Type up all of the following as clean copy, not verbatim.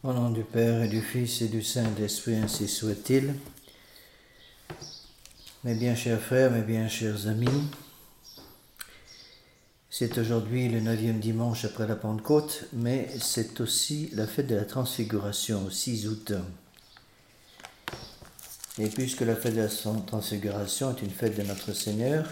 Au nom du Père et du Fils et du Saint-Esprit, ainsi soit-il. Mes bien chers frères, mes bien chers amis, c'est aujourd'hui le 9e dimanche après la Pentecôte, mais c'est aussi la fête de la Transfiguration, au 6 août. Et puisque la fête de la Transfiguration est une fête de notre Seigneur,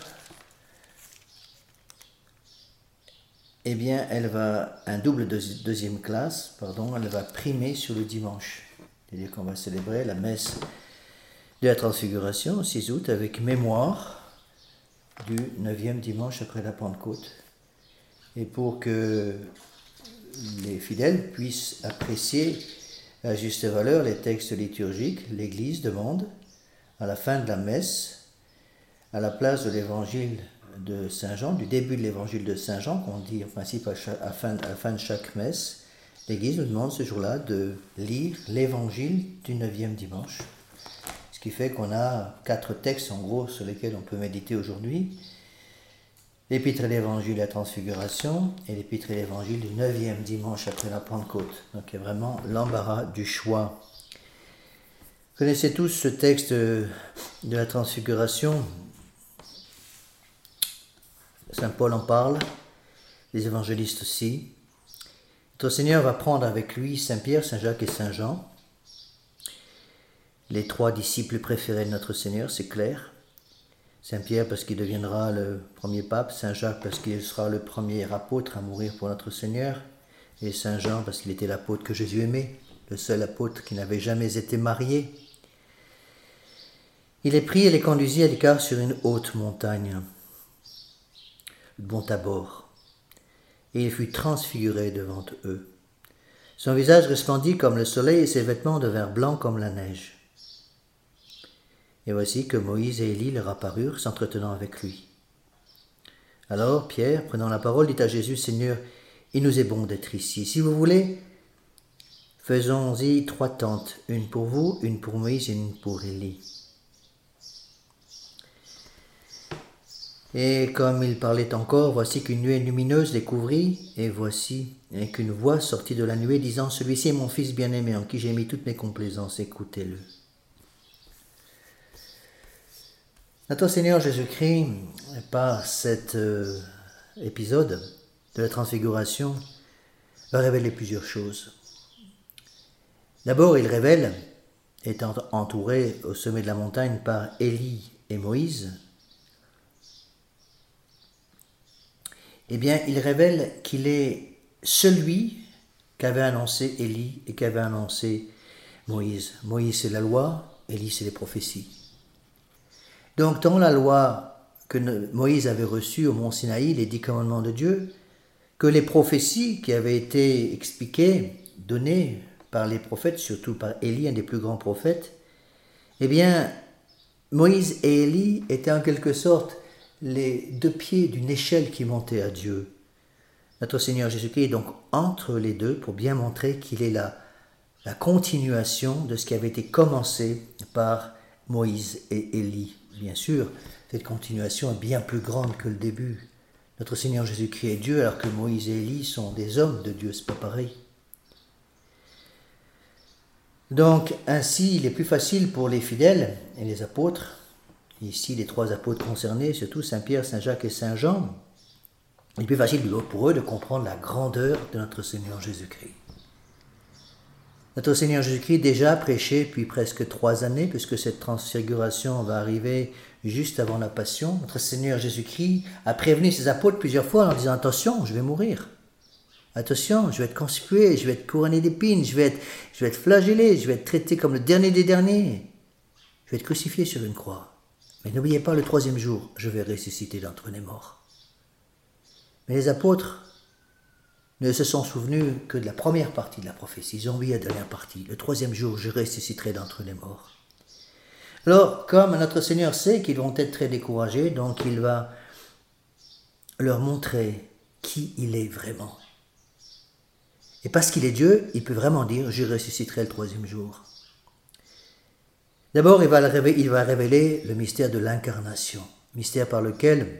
eh bien, elle va, deuxième classe, elle va primer sur le dimanche. C'est-à-dire qu'on va célébrer la messe de la Transfiguration, 6 août, avec mémoire du 9e dimanche après la Pentecôte. Et pour que les fidèles puissent apprécier à juste valeur les textes liturgiques, l'Église demande, à la fin de la messe, à la place de l'évangile de Saint Jean, du début de l'évangile de Saint Jean, qu'on dit en principe à la fin de chaque messe, l'Église nous demande ce jour-là de lire l'évangile du 9e dimanche. Ce qui fait qu'on a 4 textes en gros sur lesquels on peut méditer aujourd'hui. L'épître et l'évangile de la Transfiguration et l'épître et l'évangile du 9e dimanche après la Pentecôte. Donc il y a vraiment l'embarras du choix. Vous connaissez tous ce texte de la Transfiguration. Saint Paul en parle, les évangélistes aussi. Notre Seigneur va prendre avec lui Saint Pierre, Saint Jacques et Saint Jean, les 3 disciples préférés de notre Seigneur, c'est clair. Saint Pierre parce qu'il deviendra le premier pape, Saint Jacques parce qu'il sera le premier apôtre à mourir pour notre Seigneur, et Saint Jean parce qu'il était l'apôtre que Jésus aimait, le seul apôtre qui n'avait jamais été marié. Il les prit et les conduisit à l'écart sur une haute montagne, le Mont Tabor, et il fut transfiguré devant eux. Son visage resplendit comme le soleil et ses vêtements devinrent blancs comme la neige. Et voici que Moïse et Élie leur apparurent, s'entretenant avec lui. Alors Pierre, prenant la parole, dit à Jésus, « Seigneur, il nous est bon d'être ici. Si vous voulez, faisons-y 3 tentes, une pour vous, une pour Moïse et une pour Élie. » Et comme il parlait encore, voici qu'une nuée lumineuse les couvrit, et voici qu'une voix sortit de la nuée, disant, « Celui-ci est mon fils bien-aimé, en qui j'ai mis toutes mes complaisances, écoutez-le. » Notre Seigneur Jésus-Christ, par cet épisode de la Transfiguration, va révéler plusieurs choses. D'abord, il révèle, étant entouré au sommet de la montagne par Élie et Moïse, eh bien, il révèle qu'il est celui qu'avait annoncé Élie et qu'avait annoncé Moïse. Moïse, c'est la loi, Élie, c'est les prophéties. Donc, dans la loi que Moïse avait reçue au mont Sinaï, les 10 commandements de Dieu, que les prophéties qui avaient été expliquées, données par les prophètes, surtout par Élie, un des plus grands prophètes, eh bien, Moïse et Élie étaient en quelque sorte les 2 pieds d'une échelle qui montait à Dieu. Notre Seigneur Jésus-Christ est donc entre les deux pour bien montrer qu'il est la continuation de ce qui avait été commencé par Moïse et Élie. Bien sûr, cette continuation est bien plus grande que le début. Notre Seigneur Jésus-Christ est Dieu, alors que Moïse et Élie sont des hommes de Dieu, c'est pas pareil. Donc, ainsi, il est plus facile pour les fidèles et les apôtres, ici les 3 apôtres concernés, surtout Saint Pierre, Saint Jacques et Saint Jean, il est plus facile pour eux de comprendre la grandeur de notre Seigneur Jésus-Christ. Notre Seigneur Jésus-Christ déjà prêché depuis presque 3 années, puisque cette transfiguration va arriver juste avant la Passion. Notre Seigneur Jésus-Christ a prévenu ses apôtres plusieurs fois en disant « Attention, je vais mourir. Attention, je vais être conspué, je vais être couronné d'épines, je vais être flagellé, je vais être traité comme le dernier des derniers. Je vais être crucifié sur une croix. Mais n'oubliez pas, le 3e jour, je vais ressusciter d'entre les morts. » Mais les apôtres ne se sont souvenus que de la première partie de la prophétie. Ils ont oublié la dernière partie. Le 3e jour, je ressusciterai d'entre les morts. Alors, comme notre Seigneur sait qu'ils vont être très découragés, donc il va leur montrer qui il est vraiment. Et parce qu'il est Dieu, il peut vraiment dire « je ressusciterai le 3e jour ». D'abord, il va révéler le mystère de l'incarnation, mystère par lequel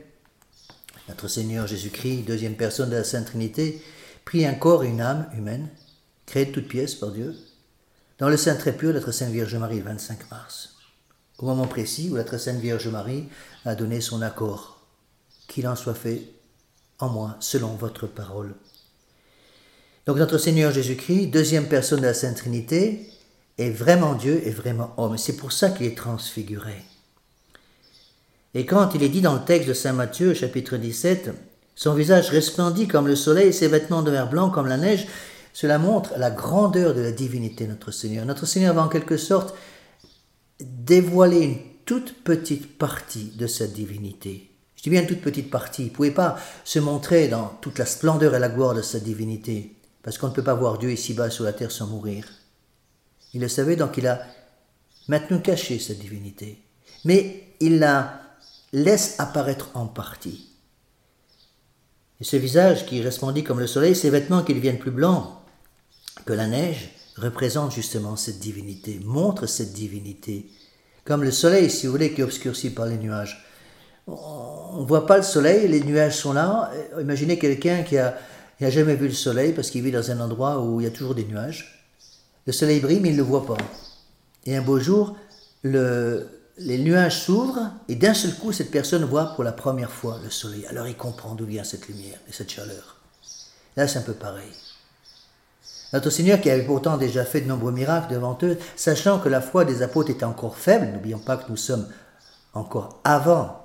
notre Seigneur Jésus-Christ, 2e personne de la Sainte Trinité, prit un corps et une âme humaine créée de toutes pièces par Dieu, dans le sein très pur de notre Sainte Vierge Marie le 25 mars, au moment précis où notre Sainte Vierge Marie a donné son accord. Qu'il en soit fait en moi, selon votre parole. Donc notre Seigneur Jésus-Christ, deuxième personne de la Sainte Trinité, est vraiment Dieu et vraiment homme. C'est pour ça qu'il est transfiguré. Et quand il est dit dans le texte de Saint Matthieu, chapitre 17, son visage resplendit comme le soleil, ses vêtements devinrent blancs comme la neige, cela montre la grandeur de la divinité de notre Seigneur. Notre Seigneur va en quelque sorte dévoiler une toute petite partie de sa divinité. Je dis bien une toute petite partie. Il ne pouvait pas se montrer dans toute la splendeur et la gloire de sa divinité, parce qu'on ne peut pas voir Dieu ici-bas sur la terre sans mourir. Il le savait, donc il a maintenant caché sa divinité. Mais il la laisse apparaître en partie. Et ce visage qui resplendit comme le soleil, ses vêtements qui deviennent plus blancs que la neige, représentent justement cette divinité, montrent cette divinité. Comme le soleil, si vous voulez, qui est obscurci par les nuages. On ne voit pas le soleil, les nuages sont là. Imaginez quelqu'un qui n'a jamais vu le soleil parce qu'il vit dans un endroit où il y a toujours des nuages. Le soleil brille, mais il ne le voit pas. Et un beau jour, les nuages s'ouvrent et d'un seul coup, cette personne voit pour la première fois le soleil. Alors il comprend d'où vient cette lumière et cette chaleur. Là, c'est un peu pareil. Notre Seigneur, qui avait pourtant déjà fait de nombreux miracles devant eux, sachant que la foi des apôtres était encore faible, n'oublions pas que nous sommes encore avant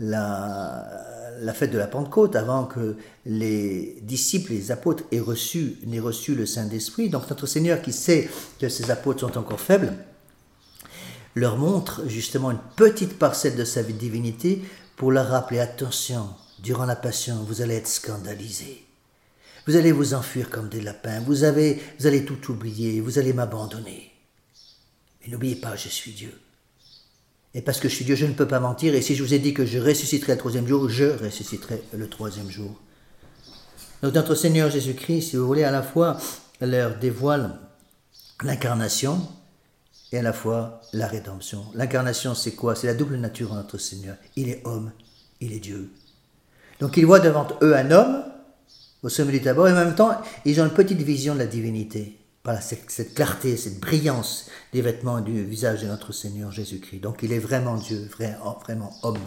la fête de la Pentecôte, avant que les disciples, les apôtres n'aient reçu le Saint-Esprit. Donc notre Seigneur, qui sait que ces apôtres sont encore faibles, leur montre justement une petite parcelle de sa divinité pour leur rappeler, attention, durant la Passion, vous allez être scandalisés. Vous allez vous enfuir comme des lapins, vous allez tout oublier, vous allez m'abandonner. Mais n'oubliez pas, je suis Dieu. Et parce que je suis Dieu, je ne peux pas mentir. Et si je vous ai dit que je ressusciterai le troisième jour, je ressusciterai le troisième jour. Donc notre Seigneur Jésus-Christ, si vous voulez, à la fois leur dévoile l'incarnation et à la fois la rédemption. L'incarnation, c'est quoi? C'est la double nature de notre Seigneur. Il est homme, il est Dieu. Donc ils voient devant eux un homme au sommet du Tabor, et en même temps, ils ont une petite vision de la divinité, par cette clarté, cette brillance des vêtements et du visage de notre Seigneur Jésus-Christ. Donc il est vraiment Dieu, vraiment homme.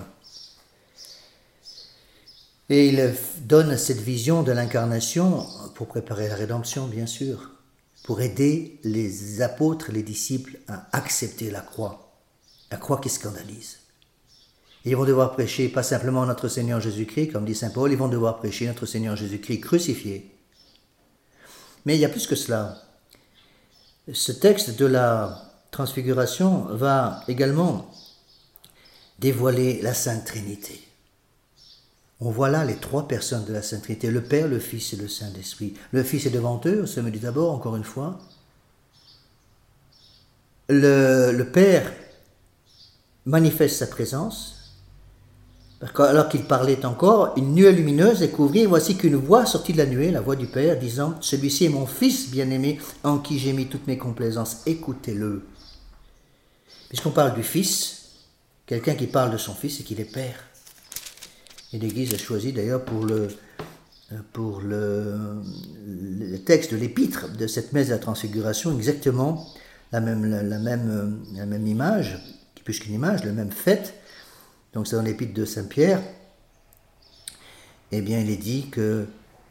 Et il donne cette vision de l'incarnation pour préparer la rédemption, bien sûr, pour aider les apôtres, les disciples à accepter la croix qui scandalise. Et ils vont devoir prêcher pas simplement notre Seigneur Jésus-Christ, comme dit Saint Paul, ils vont devoir prêcher notre Seigneur Jésus-Christ crucifié. Mais il y a plus que cela. Ce texte de la Transfiguration va également dévoiler la Sainte Trinité. On voit là les trois personnes de la Sainte Trinité, le Père, le Fils et le Saint-Esprit. Le Fils est devant eux, au sommet du Tabor, encore une fois. Le Père manifeste sa présence. Alors qu'il parlait encore, une nuée lumineuse est couvrie, et voici qu'une voix sortit de la nuée, la voix du Père, disant « Celui-ci est mon Fils bien-aimé, en qui j'ai mis toutes mes complaisances, écoutez-le. » Puisqu'on parle du Fils, quelqu'un qui parle de son Fils, c'est qu'il est Père. Et l'Église a choisi d'ailleurs pour le texte de l'épître de cette messe de la Transfiguration exactement la même image, plus qu'une image, la même fête. Donc c'est dans l'épître de Saint-Pierre, eh bien il est dit que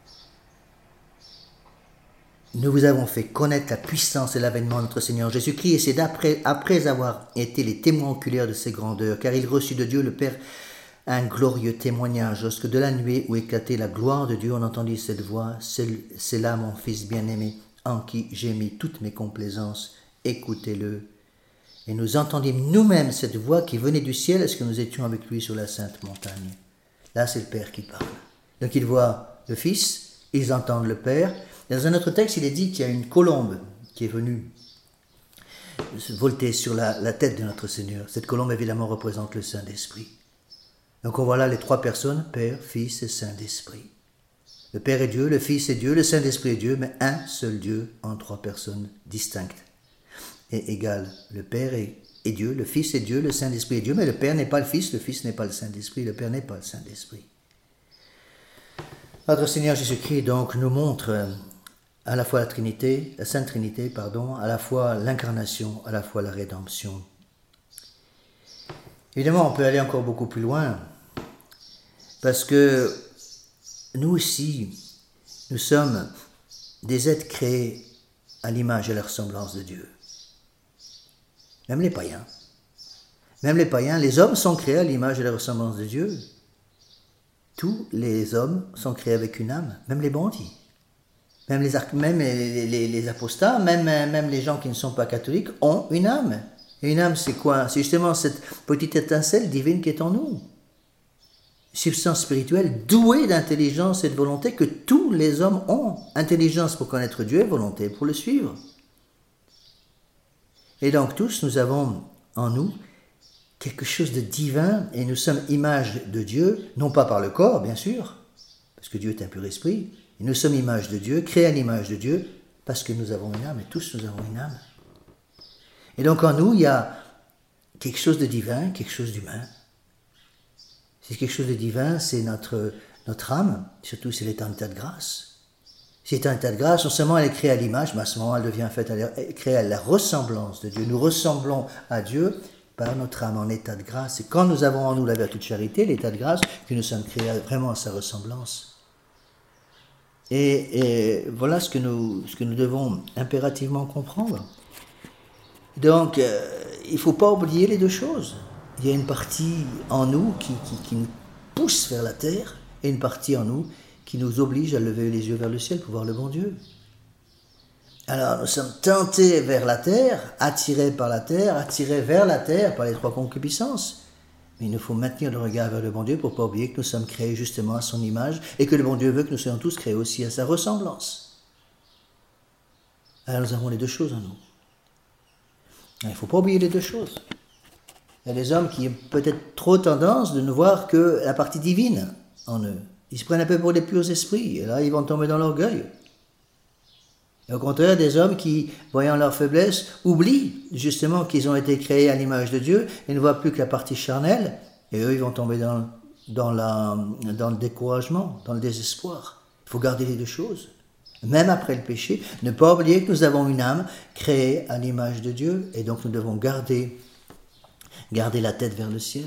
nous vous avons fait connaître la puissance et l'avènement de notre Seigneur Jésus-Christ, et c'est après avoir été les témoins oculaires de ses grandeurs, car il reçut de Dieu le Père un glorieux témoignage, lorsque de la nuée où éclatait la gloire de Dieu, on entendit cette voix, c'est là mon Fils bien-aimé, en qui j'ai mis toutes mes complaisances, écoutez-le. Et nous entendîmes nous-mêmes cette voix qui venait du ciel, est-ce que nous étions avec lui sur la sainte montagne. Là, c'est le Père qui parle. Donc ils voient le Fils, ils entendent le Père. Dans un autre texte, il est dit qu'il y a une colombe qui est venue se volter sur la tête de notre Seigneur. Cette colombe, évidemment, représente le Saint-Esprit. Donc on voit là les trois personnes, Père, Fils et Saint-Esprit. Le Père est Dieu, le Fils est Dieu, le Saint-Esprit est Dieu, mais un seul Dieu en trois personnes distinctes et égales. Le Père est Dieu, le Fils est Dieu, le Saint-Esprit est Dieu, mais le Père n'est pas le Fils, le Fils n'est pas le Saint-Esprit, le Père n'est pas le Saint-Esprit. Notre Seigneur Jésus-Christ donc nous montre à la fois la Trinité, la Sainte Trinité, pardon, à la fois l'incarnation, à la fois la rédemption. Évidemment, on peut aller encore beaucoup plus loin, parce que nous aussi, nous sommes des êtres créés à l'image et à la ressemblance de Dieu. Même les païens. Même les païens, les hommes sont créés à l'image et à la ressemblance de Dieu. Tous les hommes sont créés avec une âme, même les bandits. Même les apostats, même les gens qui ne sont pas catholiques ont une âme. Et une âme, c'est quoi? C'est justement cette petite étincelle divine qui est en nous. Substance spirituelle douée d'intelligence et de volonté que tous les hommes ont. Intelligence pour connaître Dieu et volonté pour le suivre. Et donc tous, nous avons en nous quelque chose de divin et nous sommes image de Dieu, non pas par le corps, bien sûr, parce que Dieu est un pur esprit, et nous sommes image de Dieu, créés à l'image de Dieu, parce que nous avons une âme, et tous nous avons une âme. Et donc en nous, il y a quelque chose de divin, quelque chose d'humain. C'est quelque chose de divin, c'est notre âme, surtout si elle est en état de grâce. Si elle est en état de grâce, non seulement elle est créée à l'image, mais à ce moment elle devient créée à la ressemblance de Dieu. Nous ressemblons à Dieu par notre âme en état de grâce. Et quand nous avons en nous la vertu de charité, l'état de grâce, que nous sommes créés vraiment à sa ressemblance. Et voilà ce que nous devons impérativement comprendre. Donc, il ne faut pas oublier les deux choses. Il y a une partie en nous qui nous pousse vers la terre, et une partie en nous qui nous oblige à lever les yeux vers le ciel pour voir le bon Dieu. Alors, nous sommes tentés vers la terre, attirés par la terre, attirés vers la terre par les trois concupiscences. Mais il nous faut maintenir le regard vers le bon Dieu pour ne pas oublier que nous sommes créés justement à son image et que le bon Dieu veut que nous soyons tous créés aussi à sa ressemblance. Alors nous avons les deux choses en nous. Il ne faut pas oublier les deux choses. Il y a des hommes qui ont peut-être trop tendance de ne voir que la partie divine en eux. Ils se prennent un peu pour des purs esprits et là ils vont tomber dans l'orgueil. Et au contraire, des hommes qui, voyant leur faiblesse, oublient justement qu'ils ont été créés à l'image de Dieu et ne voient plus que la partie charnelle, et eux, ils vont tomber dans le découragement, dans le désespoir. Il faut garder les deux choses. Même après le péché, ne pas oublier que nous avons une âme créée à l'image de Dieu, et donc nous devons garder la tête vers le ciel.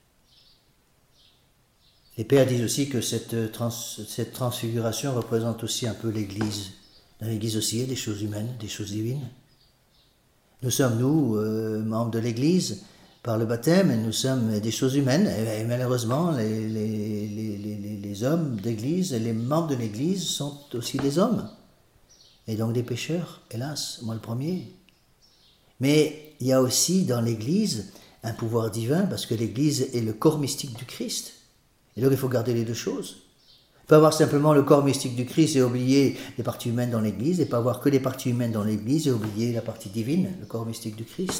Les pères disent aussi que cette transfiguration représente aussi un peu l'Église. Dans l'Église aussi, il y a des choses humaines, des choses divines. Nous sommes, membres de l'Église, par le baptême, et nous sommes des choses humaines. Et malheureusement, les hommes d'Église et les membres de l'Église sont aussi des hommes. Et donc des pécheurs, hélas, moi le premier. Mais il y a aussi dans l'Église un pouvoir divin, parce que l'Église est le corps mystique du Christ. Et donc il faut garder les deux choses. Il ne faut avoir simplement le corps mystique du Christ et oublier les parties humaines dans l'Église, et pas avoir que les parties humaines dans l'Église et oublier la partie divine, le corps mystique du Christ.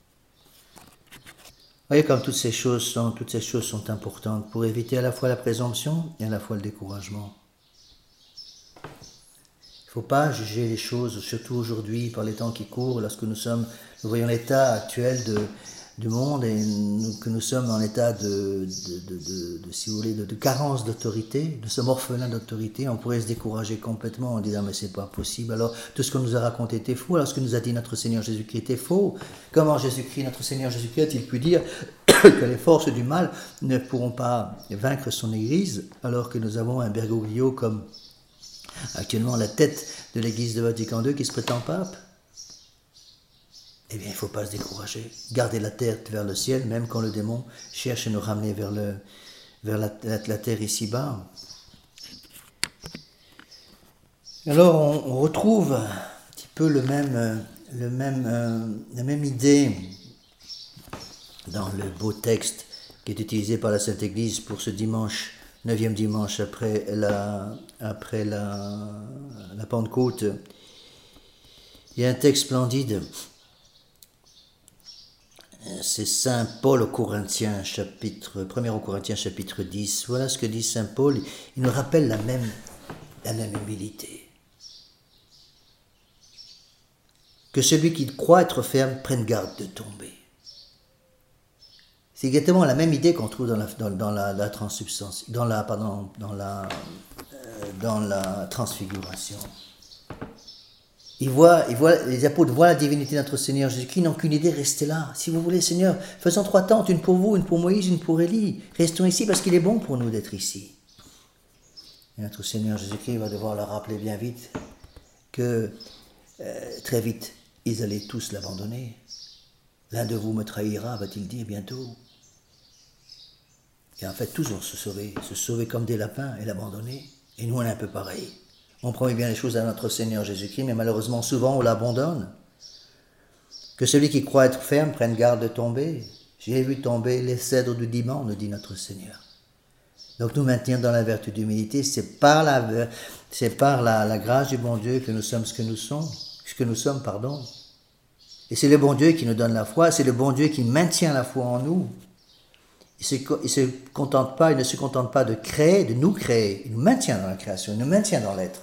Vous voyez comme toutes ces choses sont importantes pour éviter à la fois la présomption et à la fois le découragement. Il ne faut pas juger les choses, surtout aujourd'hui, par les temps qui courent, lorsque nous voyons l'état actuel du monde et que nous sommes en état si vous voulez, de carence d'autorité. Nous sommes orphelins d'autorité. On pourrait se décourager complètement en disant mais c'est pas possible. Alors tout ce qu'on nous a raconté était faux. Alors ce que nous a dit notre Seigneur Jésus-Christ était faux. Comment notre Seigneur Jésus-Christ a-t-il pu dire que les forces du mal ne pourront pas vaincre son Église alors que nous avons un Bergoglio comme actuellement la tête de l'Église de Vatican II qui se prétend pape? Eh bien, il ne faut pas se décourager. Garder la tête vers le ciel, même quand le démon cherche à nous ramener vers la terre ici-bas. Alors, on retrouve un petit peu la même idée dans le beau texte qui est utilisé par la Sainte Église pour ce dimanche, 9e dimanche après la Pentecôte. Il y a un texte splendide. C'est Saint Paul aux Corinthiens, 1 aux Corinthiens chapitre 10. Voilà ce que dit Saint Paul. Il nous rappelle la même humilité. Que celui qui croit être ferme prenne garde de tomber. C'est exactement la même idée qu'on trouve dans la transsubstance, dans la transfiguration. Les apôtres voient la divinité de notre Seigneur Jésus-Christ, ils n'ont qu'une idée, restez là. Si vous voulez, Seigneur, faisons 3 tentes, une pour vous, une pour Moïse, une pour Élie. Restons ici parce qu'il est bon pour nous d'être ici. Et notre Seigneur Jésus-Christ va devoir leur rappeler bien vite que très vite, ils allaient tous l'abandonner. L'un de vous me trahira, va-t-il dire bientôt. Et en fait, tous vont se sauver comme des lapins et l'abandonner. Et nous, on est un peu pareil. On promet bien les choses à notre Seigneur Jésus-Christ, mais malheureusement, souvent, on l'abandonne. Que celui qui croit être ferme prenne garde de tomber. J'ai vu tomber les cèdres du Liban, nous dit notre Seigneur. Donc nous maintenir dans la vertu d'humilité, c'est par la grâce du bon Dieu que nous sommes ce que nous sommes. Et c'est le bon Dieu qui nous donne la foi, c'est le bon Dieu qui maintient la foi en nous. Il ne se contente pas de créer, de nous créer. Il nous maintient dans la création, il nous maintient dans l'être.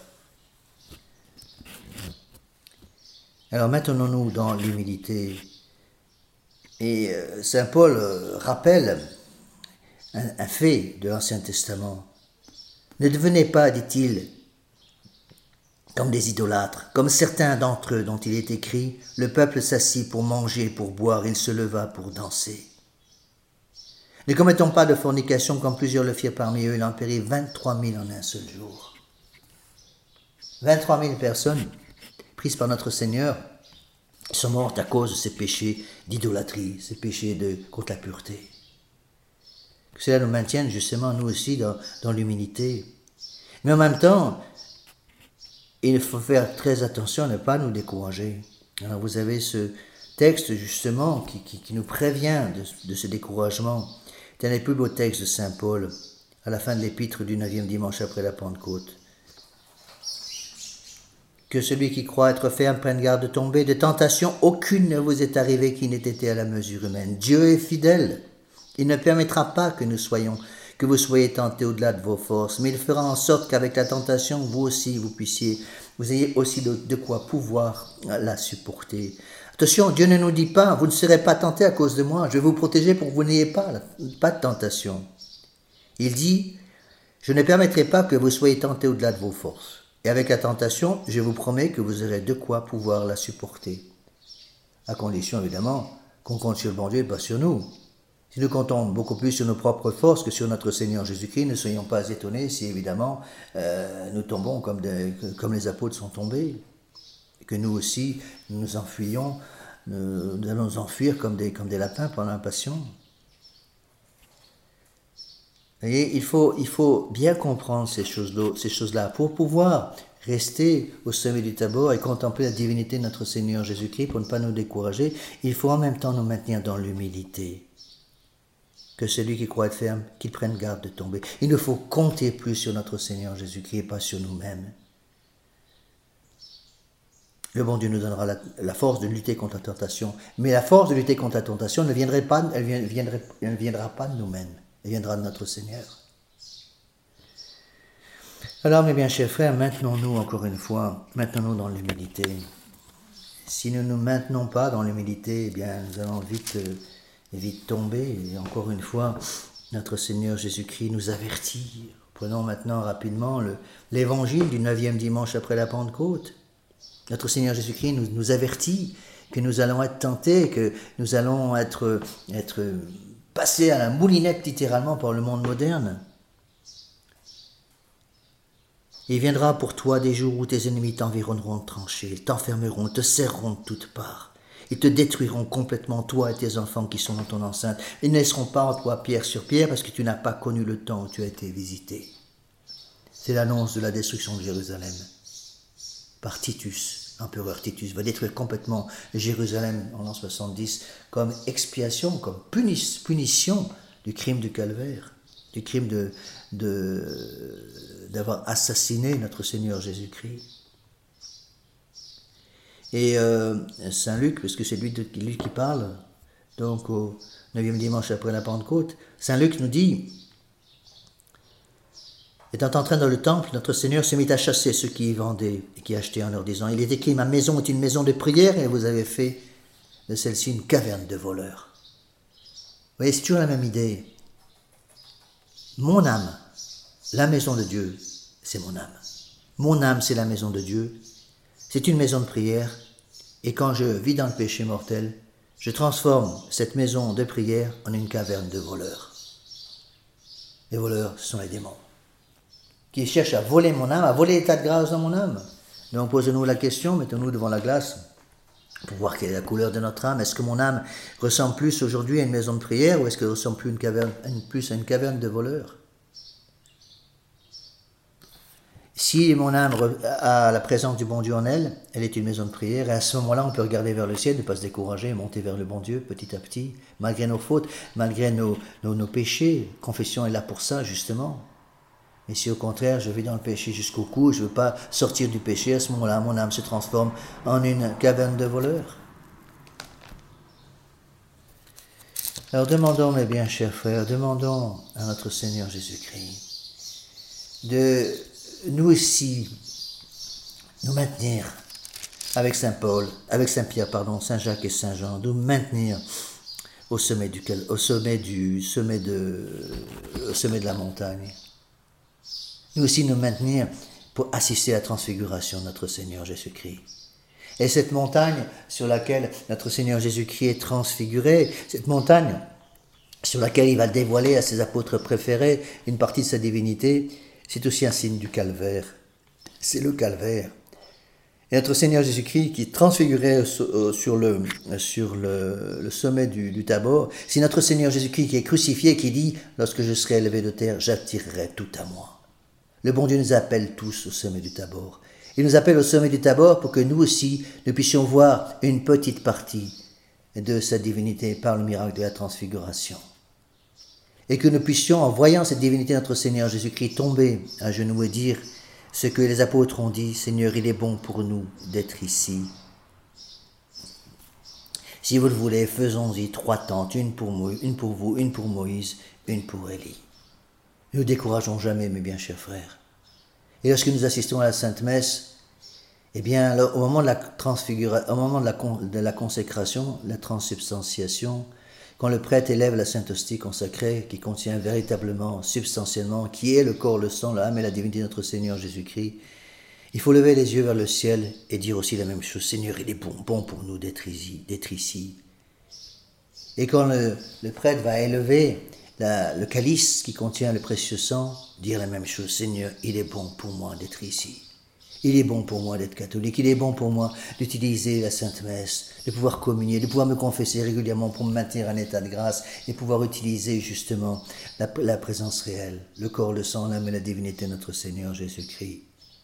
Alors maintenons-nous dans l'humilité. Et Saint Paul rappelle un fait de l'Ancien Testament. Ne devenez pas, dit-il, comme des idolâtres, comme certains d'entre eux dont il est écrit, le peuple s'assit pour manger, pour boire, il se leva pour danser. Ne commettons pas de fornication comme plusieurs le firent parmi eux, il en périt 23 000 en un seul jour. 23 000 personnes prises par notre Seigneur sont mortes à cause de ces péchés d'idolâtrie, ces péchés contre la pureté. Que cela nous maintienne justement, nous aussi, dans l'humilité. Mais en même temps, il faut faire très attention à ne pas nous décourager. Alors vous avez ce texte justement qui nous prévient de ce découragement. C'est un des plus beaux textes de Saint Paul, à la fin de l'épître du 9e dimanche après la Pentecôte. Que celui qui croit être ferme prenne garde de tomber. De tentation, aucune ne vous est arrivée qui n'ait été à la mesure humaine. Dieu est fidèle. Il ne permettra pas que vous soyez tentés au-delà de vos forces, mais il fera en sorte qu'avec la tentation, vous ayez aussi de quoi pouvoir la supporter. Attention, Dieu ne nous dit pas, vous ne serez pas tentés à cause de moi, je vais vous protéger pour que vous n'ayez pas de tentation. Il dit, je ne permettrai pas que vous soyez tentés au-delà de vos forces. Et avec la tentation, je vous promets que vous aurez de quoi pouvoir la supporter. À condition, évidemment, qu'on compte sur le bon Dieu et pas sur nous. Si nous comptons beaucoup plus sur nos propres forces que sur notre Seigneur Jésus-Christ, ne soyons pas étonnés si, évidemment, nous tombons comme les apôtres sont tombés. Et que nous aussi, nous enfuyons, nous allons nous enfuir comme des lapins pendant la passion. Et il faut bien comprendre ces choses-là pour pouvoir rester au sommet du Tabor et contempler la divinité de notre Seigneur Jésus-Christ pour ne pas nous décourager. Il faut en même temps nous maintenir dans l'humilité. Que celui qui croit être ferme, qu'il prenne garde de tomber. Il ne faut compter plus sur notre Seigneur Jésus-Christ et pas sur nous-mêmes. Le bon Dieu nous donnera la force de lutter contre la tentation. Mais la force de lutter contre la tentation ne viendra pas de nous-mêmes. Elle viendra de notre Seigneur. Alors, mes bien chers frères, maintenons-nous encore une fois, maintenons-nous dans l'humilité. Si nous ne nous maintenons pas dans l'humilité, eh bien, nous allons vite tomber. Et encore une fois, notre Seigneur Jésus-Christ nous avertit. Prenons maintenant rapidement l'évangile du 9e dimanche après la Pentecôte. Notre Seigneur Jésus-Christ nous avertit que nous allons être tentés, que nous allons être passés à la moulinette littéralement par le monde moderne. Il viendra pour toi des jours où tes ennemis t'environneront de tranchées, ils t'enfermeront, te serreront de toutes parts. Ils te détruiront complètement, toi et tes enfants qui sont dans ton enceinte. Ils ne laisseront pas en toi pierre sur pierre parce que tu n'as pas connu le temps où tu as été visité. C'est l'annonce de la destruction de Jérusalem par Titus. L'empereur Titus va détruire complètement Jérusalem en l'an 70 comme expiation, comme punition du crime du calvaire, du crime d'avoir assassiné notre Seigneur Jésus-Christ. Et Saint Luc, parce que c'est lui qui parle, donc au 9e dimanche après la Pentecôte, Saint Luc nous dit, étant entré dans le temple, notre Seigneur se mit à chasser ceux qui y vendaient et qui achetaient en leur disant, il est écrit, ma maison est une maison de prière et vous avez fait de celle-ci une caverne de voleurs. Vous voyez, c'est toujours la même idée. Mon âme, la maison de Dieu, c'est mon âme. Mon âme, c'est la maison de Dieu. C'est une maison de prière, et quand je vis dans le péché mortel, je transforme cette maison de prière en une caverne de voleurs. Les voleurs, ce sont les démons, qui cherchent à voler mon âme, à voler l'état de grâce dans mon âme. Donc posons-nous la question, mettons-nous devant la glace, pour voir quelle est la couleur de notre âme. Est-ce que mon âme ressemble plus aujourd'hui à une maison de prière, ou est-ce qu'elle ressemble plus à une caverne de voleurs? Si mon âme a la présence du bon Dieu en elle, elle est une maison de prière, et à ce moment-là, on peut regarder vers le ciel, ne pas se décourager, monter vers le bon Dieu petit à petit, malgré nos fautes, malgré nos péchés. Confession est là pour ça, justement. Mais si au contraire, je vis dans le péché jusqu'au cou, je ne veux pas sortir du péché, à ce moment-là, mon âme se transforme en une caverne de voleurs. Alors demandons, mes bien chers frères, demandons à notre Seigneur Jésus-Christ de nous aussi nous maintenir avec Saint Paul, avec Saint Pierre, Saint Jacques et Saint Jean, nous maintenir au sommet de la montagne. Nous aussi nous maintenir pour assister à la transfiguration de notre Seigneur Jésus-Christ. Et cette montagne sur laquelle notre Seigneur Jésus-Christ est transfiguré, cette montagne sur laquelle il va dévoiler à ses apôtres préférés une partie de sa divinité, c'est aussi un signe du calvaire. C'est le calvaire. Et notre Seigneur Jésus-Christ qui est transfiguré sur le sommet du Tabor, c'est notre Seigneur Jésus-Christ qui est crucifié, qui dit « Lorsque je serai élevé de terre, j'attirerai tout à moi ». Le bon Dieu nous appelle tous au sommet du Tabor. Il nous appelle au sommet du Tabor pour que nous aussi, nous puissions voir une petite partie de sa divinité par le miracle de la transfiguration. Et que nous puissions, en voyant cette divinité de notre Seigneur Jésus-Christ, tomber à genoux et dire ce que les apôtres ont dit, « Seigneur, il est bon pour nous d'être ici. Si vous le voulez, faisons-y 3 tentes, une pour vous, une pour Moïse, une pour Élie. » Ne nous décourageons jamais, mes bien chers frères. Et lorsque nous assistons à la Sainte Messe, eh bien, au moment de la transfiguration, au moment de la consécration, la transsubstantiation, quand le prêtre élève la Sainte Hostie consacrée, qui contient véritablement, substantiellement, qui est le corps, le sang, l'âme et la divinité de notre Seigneur Jésus-Christ, il faut lever les yeux vers le ciel et dire aussi la même chose. Seigneur, il est bon pour nous d'être ici. Et quand le prêtre va élever le calice qui contient le précieux sang, dire la même chose. Seigneur, il est bon pour moi d'être ici. Il est bon pour moi d'être catholique. Il est bon pour moi d'utiliser la Sainte Messe, de pouvoir communier, de pouvoir me confesser régulièrement pour me maintenir en état de grâce et pouvoir utiliser justement la présence réelle, le corps, le sang, l'âme et la divinité de notre Seigneur Jésus-Christ.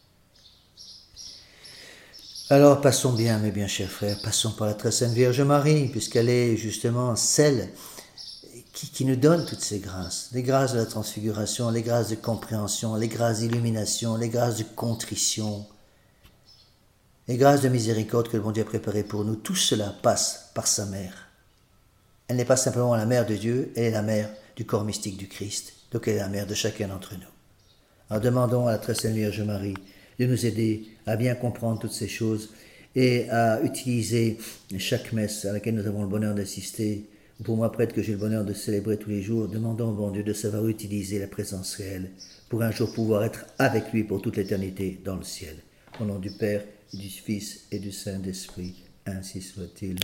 Alors passons bien, mes bien chers frères, passons par la très sainte Vierge Marie, puisqu'elle est justement celle qui nous donne toutes ces grâces, les grâces de la transfiguration, les grâces de compréhension, les grâces d'illumination, les grâces de contrition, les grâces de miséricorde que le bon Dieu a préparées pour nous. Tout cela passe par sa mère. Elle n'est pas simplement la mère de Dieu, elle est la mère du corps mystique du Christ, donc elle est la mère de chacun d'entre nous. Alors demandons à la très sainte Vierge Marie de nous aider à bien comprendre toutes ces choses et à utiliser chaque messe à laquelle nous avons le bonheur d'assister. Pour moi, prêtre que j'ai le bonheur de célébrer tous les jours, demandons au bon Dieu de savoir utiliser la présence réelle pour un jour pouvoir être avec lui pour toute l'éternité dans le ciel. Au nom du Père, et du Fils et du Saint-Esprit, ainsi soit-il.